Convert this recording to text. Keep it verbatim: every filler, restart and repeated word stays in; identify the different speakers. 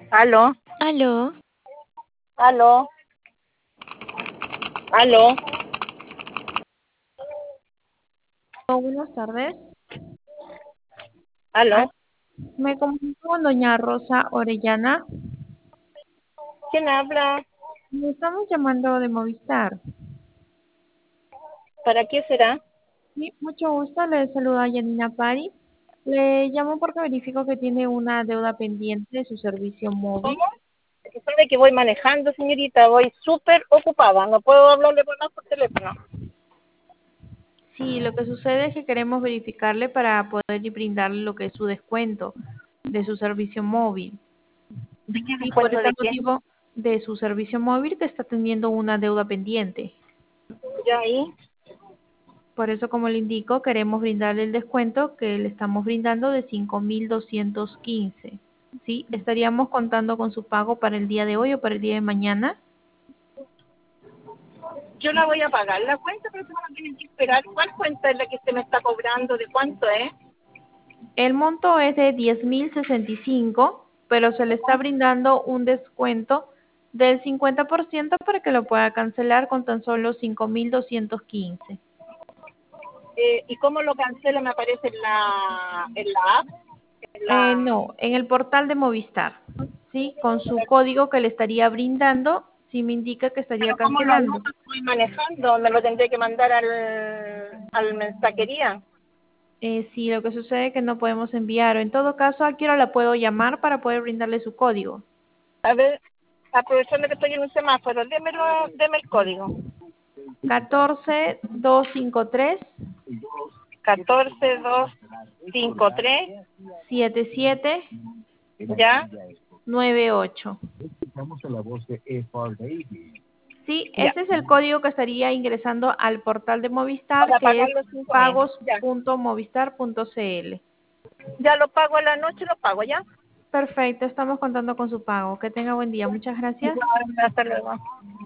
Speaker 1: Aló,
Speaker 2: Aló,
Speaker 1: aló, aló,
Speaker 3: Oh, buenas tardes. Ah,
Speaker 1: aló.
Speaker 3: me comunico con doña Rosa Orellana.
Speaker 1: ¿Quién habla?
Speaker 3: Le estamos llamando de Movistar.
Speaker 1: ¿Para qué será?
Speaker 3: Sí, mucho gusto. Le saluda Yanina Pari. Le llamo porque verifico que tiene una deuda pendiente de su servicio
Speaker 1: ¿Cómo?
Speaker 3: móvil.
Speaker 1: Que sabe que voy manejando, señorita, voy súper ocupada, no puedo hablarle por más por teléfono.
Speaker 3: Sí, lo que sucede es que queremos verificarle para poder brindarle lo que es su descuento de su servicio móvil.
Speaker 1: ¿De qué
Speaker 3: Y por
Speaker 1: descuento
Speaker 3: ese
Speaker 1: de qué?
Speaker 3: motivo de su servicio móvil que está teniendo una deuda pendiente.
Speaker 1: Ya ahí.
Speaker 3: Por eso, como le indico, queremos brindarle el descuento que le estamos brindando de cinco mil doscientos quince. ¿Sí? ¿Estaríamos contando con su pago para el día de hoy o para el día de mañana?
Speaker 1: Yo la voy a pagar la cuenta, pero se van a tener que esperar. ¿Cuál cuenta es la que se me está cobrando? ¿De cuánto es?
Speaker 3: El monto es de diez mil sesenta y cinco, pero se le está brindando un descuento del cincuenta por ciento para que lo pueda cancelar con tan solo cinco mil doscientos quince.
Speaker 1: Eh, ¿Y cómo lo cancelo? ¿Me aparece en la, en la app? En
Speaker 3: Eh,
Speaker 1: la...
Speaker 3: no, en el portal de Movistar, ¿sí? Con su código que le estaría brindando, sí me indica que estaría
Speaker 1: Pero ¿cómo lo
Speaker 3: cancelando.
Speaker 1: anoto? Estoy manejando, me lo tendré que mandar al, al mensajería.
Speaker 3: Eh, sí, lo que sucede es que no podemos enviar. En todo caso, ¿a qué hora la puedo llamar para poder brindarle su código?
Speaker 1: A ver, aprovechando que estoy en un semáforo, démelo, deme el código.
Speaker 3: catorce dos cinco tres
Speaker 1: catorce dos cinco tres,
Speaker 3: siete siete
Speaker 1: ¿ya?
Speaker 3: nueve ocho. Sí,
Speaker 1: Ya.
Speaker 3: ese es el código que estaría ingresando al portal de Movistar,
Speaker 1: Para
Speaker 3: que
Speaker 1: pagar
Speaker 3: es
Speaker 1: los cinco mil.
Speaker 3: pagos
Speaker 1: Ya.
Speaker 3: punto movistar punto cl.
Speaker 1: Ya lo pago a la noche, lo pago, ¿ya?
Speaker 3: Perfecto, estamos contando con su pago. Que tenga buen día. Muchas gracias.
Speaker 1: Igual, hasta luego.